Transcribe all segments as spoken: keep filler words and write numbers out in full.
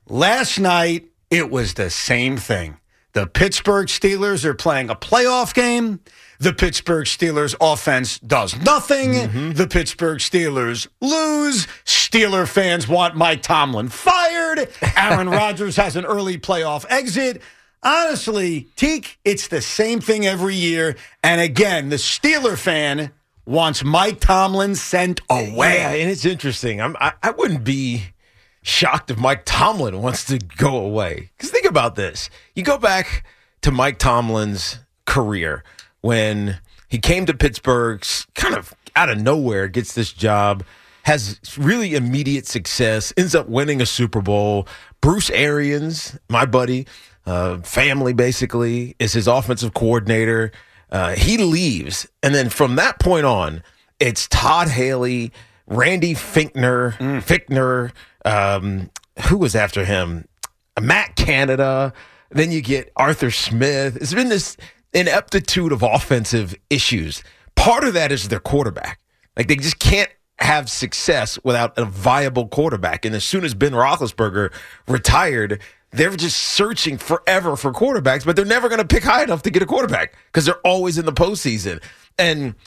Last night, it was the same thing. The Pittsburgh Steelers are playing a playoff game. The Pittsburgh Steelers offense does nothing. Mm-hmm. The Pittsburgh Steelers lose. Steeler fans want Mike Tomlin fired. Aaron Rodgers has an early playoff exit. Honestly, Teak, it's the same thing every year. And again, the Steeler fan wants Mike Tomlin sent away. Yeah, and it's interesting. I'm, I, I wouldn't be shocked if Mike Tomlin wants to go away. Because think about this. You go back to Mike Tomlin's career when he came to Pittsburgh, kind of out of nowhere, gets this job, has really immediate success, ends up winning a Super Bowl. Bruce Arians, my buddy, uh, family basically, is his offensive coordinator. Uh, he leaves. And then from that point on, it's Todd Haley, Randy Fichtner, mm. Fichtner, um, who was after him? Matt Canada. Then you get Arthur Smith. It's been this ineptitude of offensive issues. Part of that is their quarterback. Like, they just can't have success without a viable quarterback. And as soon as Ben Roethlisberger retired, they're just searching forever for quarterbacks, but they're never going to pick high enough to get a quarterback because they're always in the postseason. And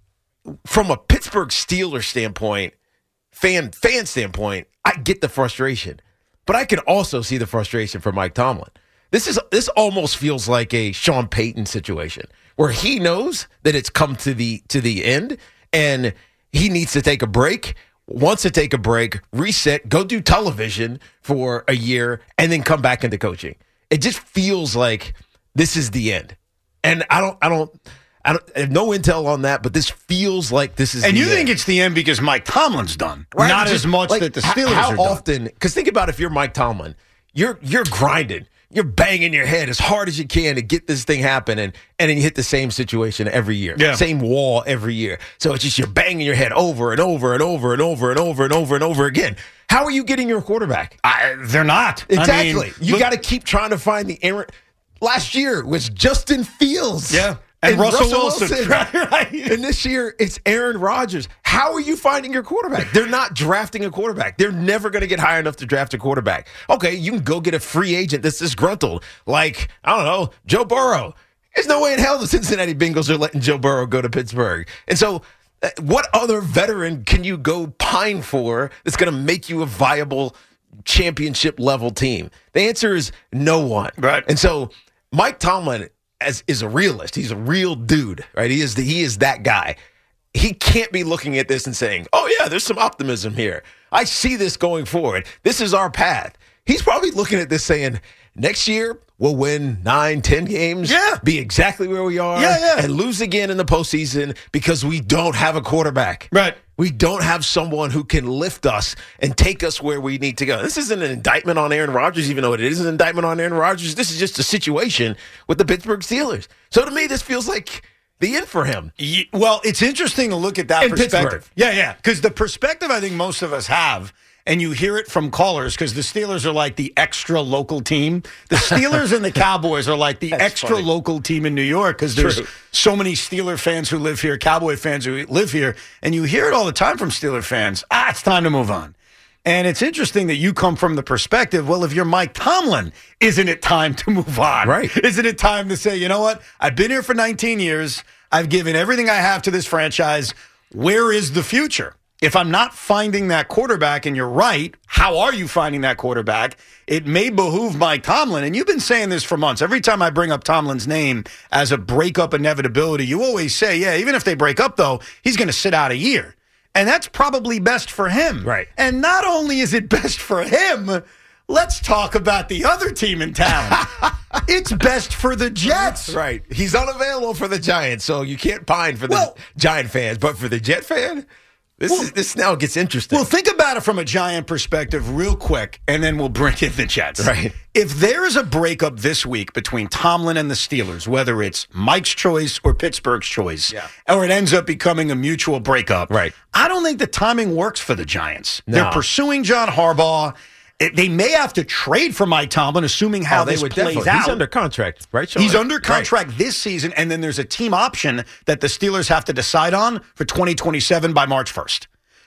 from a Pittsburgh Steelers standpoint, fan fan standpoint, I get the frustration, but I can also see the frustration for Mike Tomlin. This is this almost feels like a Sean Payton situation where he knows that it's come to the to the end and he needs to take a break, wants to take a break, reset, go do television for a year, and then come back into coaching. It just feels like this is the end. And I don't I don't I, don't, I have no intel on that, but this feels like this is and the you end. think it's the end because Mike Tomlin's done, right? Not just, as much like, that the Steelers how are done. How often, because think about if you're Mike Tomlin, you're you're grinding. You're banging your head as hard as you can to get this thing happening, and then you hit the same situation every year, yeah. same wall every year. So it's just you're banging your head over and over and over and over and over and over and over again. How are you getting your quarterback? I, they're not. Exactly. I mean, you got to keep trying to find the Aaron. Last year was Justin Fields. Yeah. And, and Russell, Russell Wilson. Wilson. Right, right. And this year, it's Aaron Rodgers. How are you finding your quarterback? They're not drafting a quarterback. They're never going to get high enough to draft a quarterback. Okay, you can go get a free agent that's disgruntled, like, I don't know, Joe Burrow. There's no way in hell the Cincinnati Bengals are letting Joe Burrow go to Pittsburgh. And so uh, what other veteran can you go pine for that's going to make you a viable championship-level team? The answer is no one. Right. And so Mike Tomlin As, is a realist. He's a real dude, right? He is the, he is that guy. He can't be looking at this and saying, oh, yeah, there's some optimism here. I see this going forward. This is our path. He's probably looking at this saying, next year, we'll win nine, ten games, yeah. be exactly where we are, yeah, yeah. and lose again in the postseason because we don't have a quarterback. Right. We don't have someone who can lift us and take us where we need to go. This isn't an indictment on Aaron Rodgers, even though it is an indictment on Aaron Rodgers. This is just a situation with the Pittsburgh Steelers. So to me, this feels like the end for him. Yeah, well, it's interesting to look at that In perspective. Pittsburgh. Yeah, yeah. Because the perspective I think most of us have, and you hear it from callers, because the Steelers are like the extra local team. The Steelers and the Cowboys are like the That's extra funny. local team in New York, because there's True. so many Steeler fans who live here, Cowboy fans who live here, and you hear it all the time from Steeler fans. Ah, it's time to move on. And it's interesting that you come from the perspective, well, if you're Mike Tomlin, isn't it time to move on? Right. Isn't it time to say, you know what? I've been here for nineteen years. I've given everything I have to this franchise. Where is the future? If I'm not finding that quarterback, and you're right, how are you finding that quarterback? It may behoove Mike Tomlin, and you've been saying this for months. Every time I bring up Tomlin's name as a breakup inevitability, you always say, yeah, even if they break up, though, he's going to sit out a year. And that's probably best for him. Right. And not only is it best for him, let's talk about the other team in town. It's best for the Jets. Right. He's unavailable for the Giants, so you can't pine for the Well- Giant fans. But for the Jet fan, this Well- is this now gets interesting. Well, think about it from a Giant perspective real quick, and then we'll bring in the Jets. Right. If there is a breakup this week between Tomlin and the Steelers, whether it's Mike's choice or Pittsburgh's choice, Yeah. or it ends up becoming a mutual breakup, Right. I don't think the timing works for the Giants. No. They're pursuing John Harbaugh. It, they may have to trade for Mike Tomlin, assuming how Oh, they this would plays definitely- out. He's under contract, right, Sean? He's under Right. contract this season, and then there's a team option that the Steelers have to decide on for twenty twenty-seven by March first.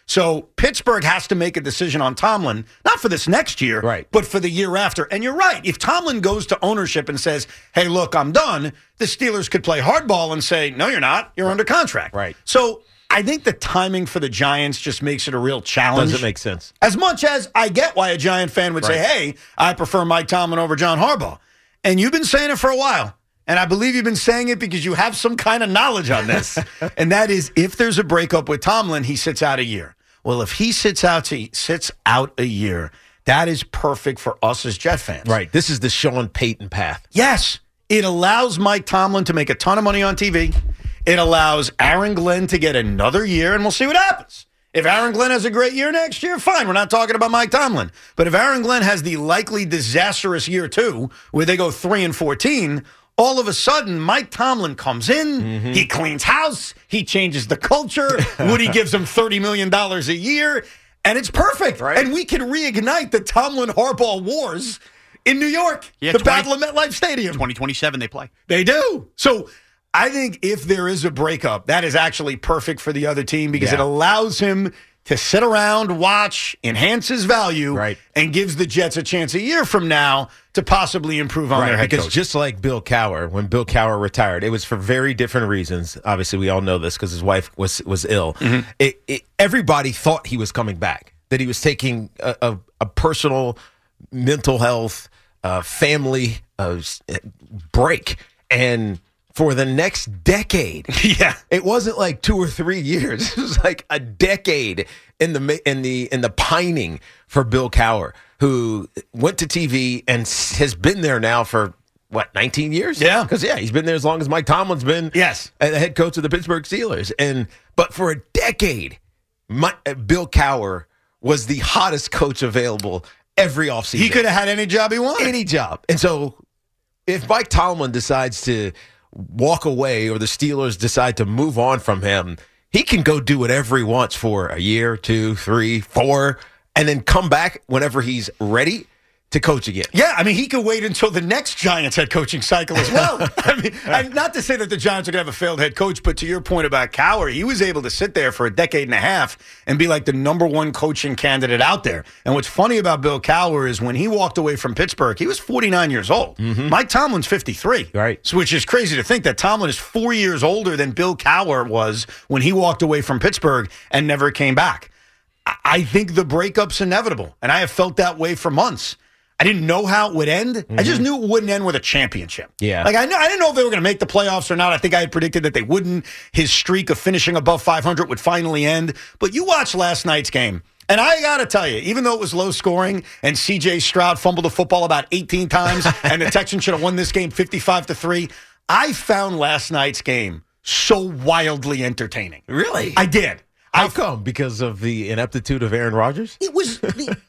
So Pittsburgh has to make a decision on Tomlin, not for this next year, right, but for the year after. And you're right. If Tomlin goes to ownership and says, hey, look, I'm done, the Steelers could play hardball and say, no, you're not. You're under contract. Right. So I think the timing for the Giants just makes it a real challenge. Doesn't make sense. As much as I get why a Giant fan would right. say, hey, I prefer Mike Tomlin over John Harbaugh. And you've been saying it for a while. And I believe you've been saying it because you have some kind of knowledge on this. And that is, if there's a breakup with Tomlin, he sits out a year. Well, if he sits out to, sits out a year, that is perfect for us as Jet fans. Right. This is the Sean Payton path. Yes. It allows Mike Tomlin to make a ton of money on T V. It allows Aaron Glenn to get another year, and we'll see what happens. If Aaron Glenn has a great year next year, fine. We're not talking about Mike Tomlin. But if Aaron Glenn has the likely disastrous year two, where they go three and fourteen, all of a sudden, Mike Tomlin comes in, mm-hmm. he cleans house, he changes the culture, Woody gives him thirty million dollars a year, and it's perfect. Right. And we can reignite the Tomlin-Harbaugh wars in New York, yeah, the twenty, Battle of MetLife Stadium. twenty twenty-seven they play. They do. So I think if there is a breakup, that is actually perfect for the other team because yeah. it allows him to sit around, watch, enhance his value, right. and gives the Jets a chance a year from now to possibly improve on right, their head because coach. Just like Bill Cowher, when Bill Cowher retired, it was for very different reasons. Obviously, we all know this because his wife was was ill. Mm-hmm. It, it, everybody thought he was coming back, that he was taking a, a, a personal mental health, uh, family uh, break, and for the next decade, yeah, it wasn't like two or three years. It was like a decade in the in the in the pining for Bill Cowher, who went to T V and has been there now for what, nineteen years? Yeah, because yeah, he's been there as long as Mike Tomlin's been. Yes, the head coach of the Pittsburgh Steelers, and but for a decade, my, Bill Cowher was the hottest coach available every offseason. He could have had any job he wanted, any job, and so if Mike Tomlin decides to walk away or the Steelers decide to move on from him, he can go do whatever he wants for a year, two, three, four, and then come back whenever he's ready to coach again. Yeah, I mean, he could wait until the next Giants head coaching cycle as well. I mean, and not to say that the Giants are going to have a failed head coach, but to your point about Cowher, he was able to sit there for a decade and a half and be like the number one coaching candidate out there. And what's funny about Bill Cowher is when he walked away from Pittsburgh, he was forty-nine years old. Mm-hmm. Mike Tomlin's fifty-three. Right. So, which is crazy to think that Tomlin is four years older than Bill Cowher was when he walked away from Pittsburgh and never came back. I, I think the breakup's inevitable, and I have felt that way for months. I didn't know how it would end. Mm-hmm. I just knew it wouldn't end with a championship. Yeah. Like, I know, I didn't know if they were going to make the playoffs or not. I think I had predicted that they wouldn't. His streak of finishing above five hundred would finally end. But you watched last night's game, and I got to tell you, even though it was low scoring and C J Stroud fumbled the football about eighteen times and the Texans should have won this game fifty-five to three, I found last night's game so wildly entertaining. Really? I did. How I, come? Because of the ineptitude of Aaron Rodgers? It was,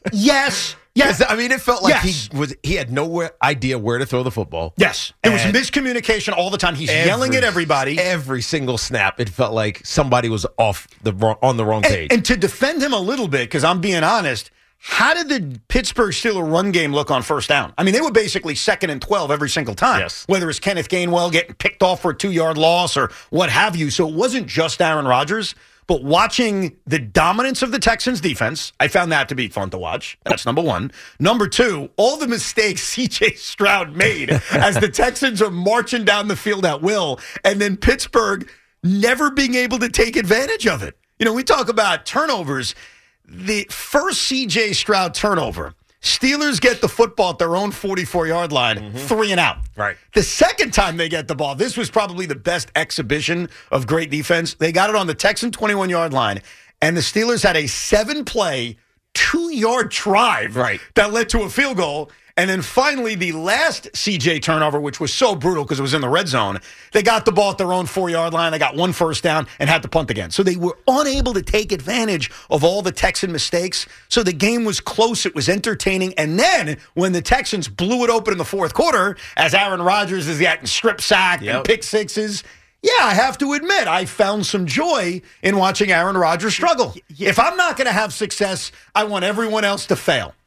yes. Yes. I mean, it felt like yes. he was he had no idea where to throw the football. Yes. It was And miscommunication all the time. He's every, yelling at everybody. Every single snap, it felt like somebody was off the wrong, on the wrong page. And, and to defend him a little bit, because I'm being honest, how did the Pittsburgh Steelers run game look on first down? I mean, they were basically second and twelve every single time. Yes. Whether it's Kenneth Gainwell getting picked off for a two-yard loss or what have you. So it wasn't just Aaron Rodgers. But watching the dominance of the Texans defense, I found that to be fun to watch. That's number one. Number two, all the mistakes C J Stroud made as the Texans are marching down the field at will, and then Pittsburgh never being able to take advantage of it. You know, we talk about turnovers. The first C J Stroud turnover, Steelers get the football at their own forty-four-yard line, mm-hmm. three and out. Right. The second time they get the ball, this was probably the best exhibition of great defense. They got it on the Texan twenty-one-yard line, and the Steelers had a seven-play, two-yard drive right. that led to a field goal. And then finally, the last C J turnover, which was so brutal because it was in the red zone, they got the ball at their own four-yard line. They got one first down and had to punt again. So they were unable to take advantage of all the Texan mistakes. So the game was close. It was entertaining. And then when the Texans blew it open in the fourth quarter, as Aaron Rodgers is getting strip sacked yep. and pick sixes, yeah, I have to admit, I found some joy in watching Aaron Rodgers struggle. Yeah. If I'm not going to have success, I want everyone else to fail.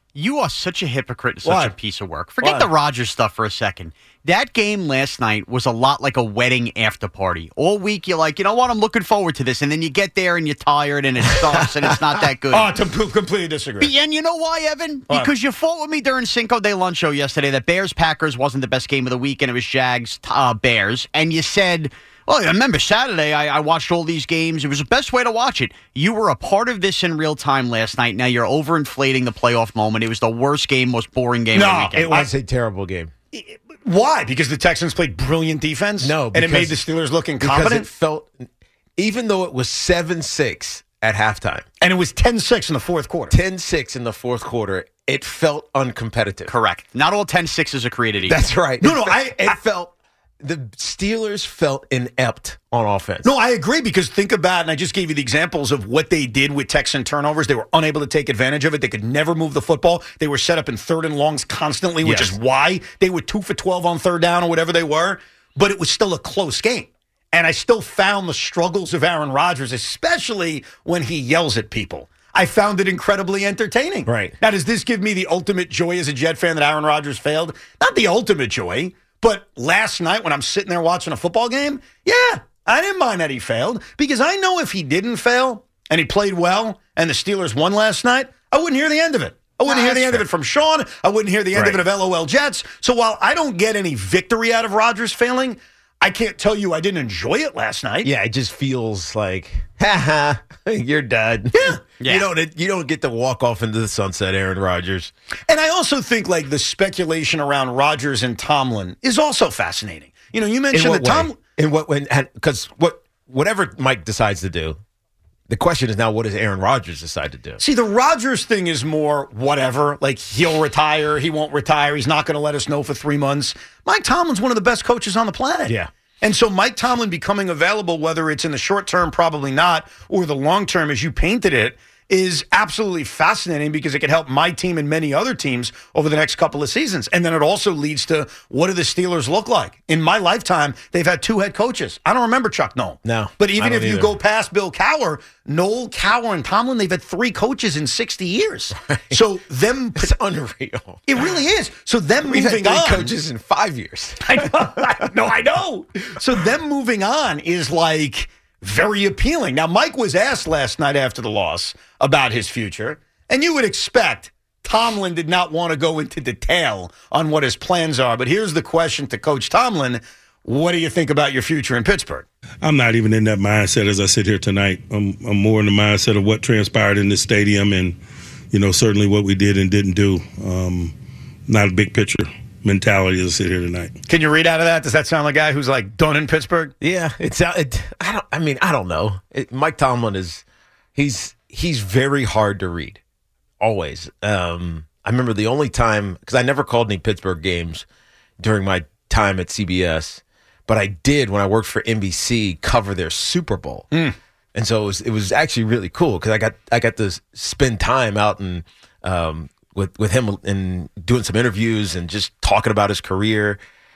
You are such a hypocrite and such Why? a piece of work. Forget Why? the Rodgers stuff for a second. That game last night was a lot like a wedding after party. All week you're like, you know what, I'm looking forward to this. And then you get there and you're tired and it sucks and it's not that good. Oh, to completely disagree. But- And you know why, Evan? Why? Because you fought with me during Cinco de Lunch show yesterday that Bears-Packers wasn't the best game of the week and it was Jags-Bears. and you said, well, I remember Saturday I, I watched all these games. It was the best way to watch it. You were a part of this in real time last night. Now you're overinflating the playoff moment. It was the worst game, most boring game No, of the weekend. It was a terrible game. Why? Because the Texans played brilliant defense? No, and it made the Steelers look incompetent? Because it felt, even though it was seven six at halftime, and it was ten six in the fourth quarter. ten six in the fourth quarter, it felt uncompetitive. Correct. Not all ten sixes are created equal. That's right. No, It no, fe- I- it I- felt, the Steelers felt inept on offense. No, I agree because think about, and I just gave you the examples of what they did with Texan turnovers. They were unable to take advantage of it. They could never move the football. They were set up in third and longs constantly, which Yes. is why they were two for twelve on third down or whatever they were. But it was still a close game. And I still found the struggles of Aaron Rodgers, especially when he yells at people. I found it incredibly entertaining. Right. Now, does this give me the ultimate joy as a Jet fan that Aaron Rodgers failed? Not the ultimate joy, but last night when I'm sitting there watching a football game, yeah, I didn't mind that he failed because I know if he didn't fail and he played well and the Steelers won last night, I wouldn't hear the end of it. I wouldn't Nah, hear the that's end of fair. it from Sean. I wouldn't hear the end of Right. it of L O L Jets. So while I don't get any victory out of Rodgers failing, I can't tell you I didn't enjoy it last night. Yeah, it just feels like, ha ha, you're done. Yeah. Yeah. You don't you don't get to walk off into the sunset, Aaron Rodgers. And I also think like the speculation around Rodgers and Tomlin is also fascinating. You know, you In mentioned what that Tom. way? In what when because what whatever Mike decides to do, the question is now what does Aaron Rodgers decide to do? See, the Rodgers thing is more whatever. Like, he'll retire, he won't retire, he's not going to let us know for three months. Mike Tomlin's one of the best coaches on the planet. Yeah. And so Mike Tomlin becoming available, whether it's in the short term, probably not, or the long term, as you painted it, is absolutely fascinating because it could help my team and many other teams over the next couple of seasons. And then it also leads to what do the Steelers look like? In my lifetime, they've had two head coaches. I don't remember Chuck Noll. No, But I even don't if you either. go past Bill Cowher, Noel, Cowher, and Tomlin, they've had three coaches in sixty years. So them, It's unreal. it really is. So them We've moving had on. three coaches in five years. I know, I know, I know. So them moving on is like very appealing. Now, Mike was asked last night after the loss about his future, and you would expect Tomlin did not want to go into detail on what his plans are. But here's the question to Coach Tomlin. What do you think about your future in Pittsburgh? I'm not even in that mindset as I sit here tonight. I'm, I'm more in the mindset of what transpired in this stadium and, you know, certainly what we did and didn't do. Um, not a big picture mentality as I sit here tonight. Can you read out of that? Does that sound like a guy who's like done in Pittsburgh? Yeah, it's it, I don't. I mean, I don't know. It, Mike Tomlin is he's he's very hard to read. Always. Um, I remember the only time because I never called any Pittsburgh games during my time at C B S, but I did when I worked for N B C cover their Super Bowl, Mm. and so it was it was actually really cool because I got I got to spend time out and. Um, with with him and doing some interviews and just talking about his career.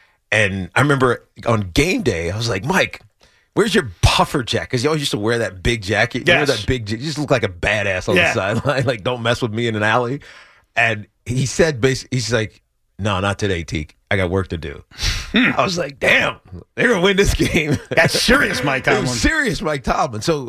And I remember on game day, I was like, Mike, where's your puffer jacket? Because you always used to wear that big jacket. You Yes. wear that big, ja- you just look like a badass on Yeah. the sideline. Like, don't mess with me in an alley. And he said, basically, he's like, no, not today, Teak. I got work to do. I was like, damn, they're going to win this game. That's serious, Mike It Tomlin. was serious Mike Tomlin. So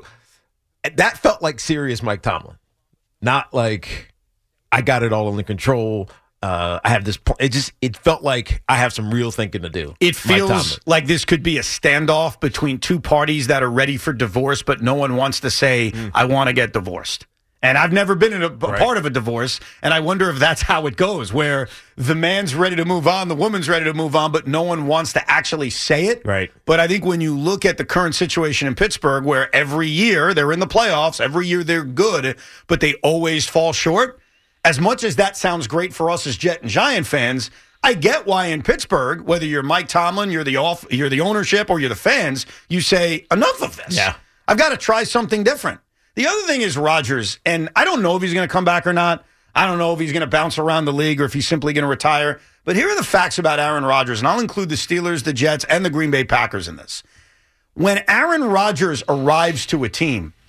that felt like serious Mike Tomlin, not like I got it all under control. Uh, I have this. Pl- it just it felt like I have some real thinking to do. It Mike feels Tomlin. like this could be a standoff between two parties that are ready for divorce, but no one wants to say, I want to get divorced. And I've never been in a, a Right. part of a divorce, and I wonder if that's how it goes, where the man's ready to move on, the woman's ready to move on, but no one wants to actually say it. Right. But I think when you look at the current situation in Pittsburgh, where every year they're in the playoffs, every year they're good, but they always fall short, as much as that sounds great for us as Jet and Giant fans, I get why in Pittsburgh, whether you're Mike Tomlin, you're the off, you're the ownership, or you're the fans, you say enough of this. Yeah. I've got to try something different. The other thing is Rodgers, and I don't know if he's going to come back or not. I don't know if he's going to bounce around the league or if he's simply going to retire. But here are the facts about Aaron Rodgers, and I'll include the Steelers, the Jets, and the Green Bay Packers in this. When Aaron Rodgers arrives to a team,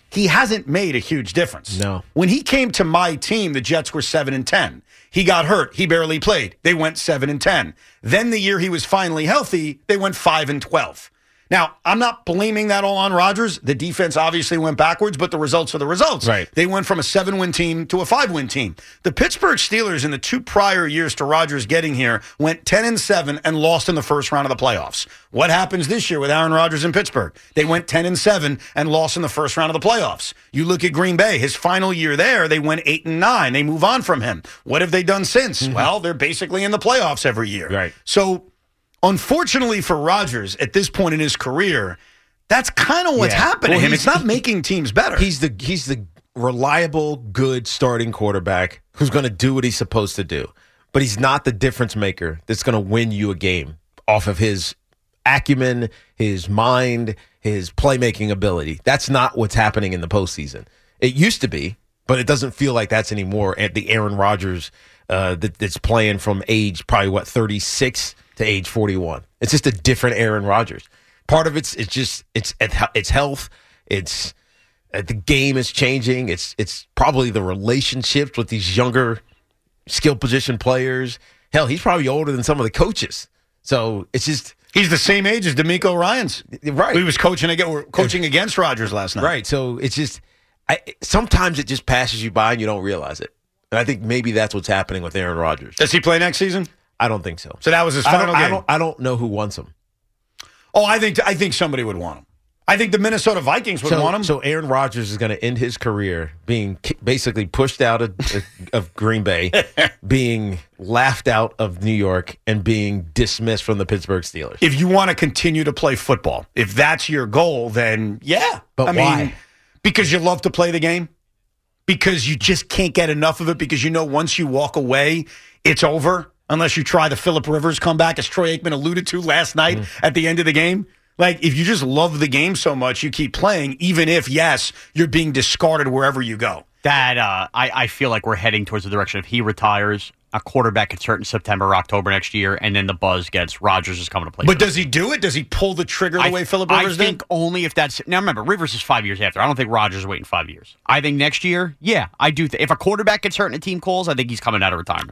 he hasn't made a huge difference. No. When he came to my team, the Jets were seven and ten. He got hurt. He barely played. They went seven and ten. Then the year he was finally healthy, they went five and twelve. Now, I'm not blaming that all on Rodgers. The defense obviously went backwards, but the results are the results. Right. They went from a seven-win team to a five-win team. The Pittsburgh Steelers in the two prior years to Rodgers getting here went ten and seven and lost in the first round of the playoffs. What happens this year with Aaron Rodgers in Pittsburgh? They went ten and seven and lost in the first round of the playoffs. You look at Green Bay, his final year there, they went eight and nine. They move on from him. What have they done since? Mm-hmm. Well, they're basically in the playoffs every year. Right. So, unfortunately for Rodgers, at this point in his career, that's kind of what's Yeah. happening Well, to him. he's- It's not making teams better. He's the he's the reliable, good starting quarterback who's going to do what he's supposed to do. But he's not the difference maker that's going to win you a game off of his acumen, his mind, his playmaking ability. That's not what's happening in the postseason. It used to be, but it doesn't feel like that's anymore. At the Aaron Rodgers uh, that, that's playing from age probably what thirty-six to age forty-one. It's just a different Aaron Rodgers. Part of it's it's just it's it's health. It's uh, the game is changing. It's it's probably the relationships with these younger skill position players. Hell, he's probably older than some of the coaches. So it's just He's the same age as D'Amico Ryans. right. He was coaching against, coaching against Rodgers last night. Right. So it's just I, sometimes it just passes you by and you don't realize it. And I think maybe that's what's happening with Aaron Rodgers. Does he play next season? I don't think so. So that was his I final don't, game. I don't, I don't know who wants him. Oh, I think I think somebody would want him. I think the Minnesota Vikings would So, want him. so Aaron Rodgers is going to end his career being ki- basically pushed out of, of Green Bay, being laughed out of New York, and being dismissed from the Pittsburgh Steelers. If you want to continue to play football, if that's your goal, then yeah. But I mean, why? Because you love to play the game? Because you just can't get enough of it, because you know once you walk away, it's over, unless you try the Phillip Rivers comeback, as Troy Aikman alluded to last night mm. at the end of the game. Like, if you just love the game so much, you keep playing, even if, yes, you're being discarded wherever you go. That uh, I, I feel like we're heading towards the direction of he retires, a quarterback gets hurt in September or October next year, and then the buzz gets Rodgers is coming to play. But does he do it? Does he pull the trigger the I, way Phillip Rivers did? I think did? only if that's... Now, remember, Rivers is five years after. I don't think Rodgers is waiting five years. I think next year, yeah, I do. Th- if a quarterback gets hurt and a team calls, I think he's coming out of retirement.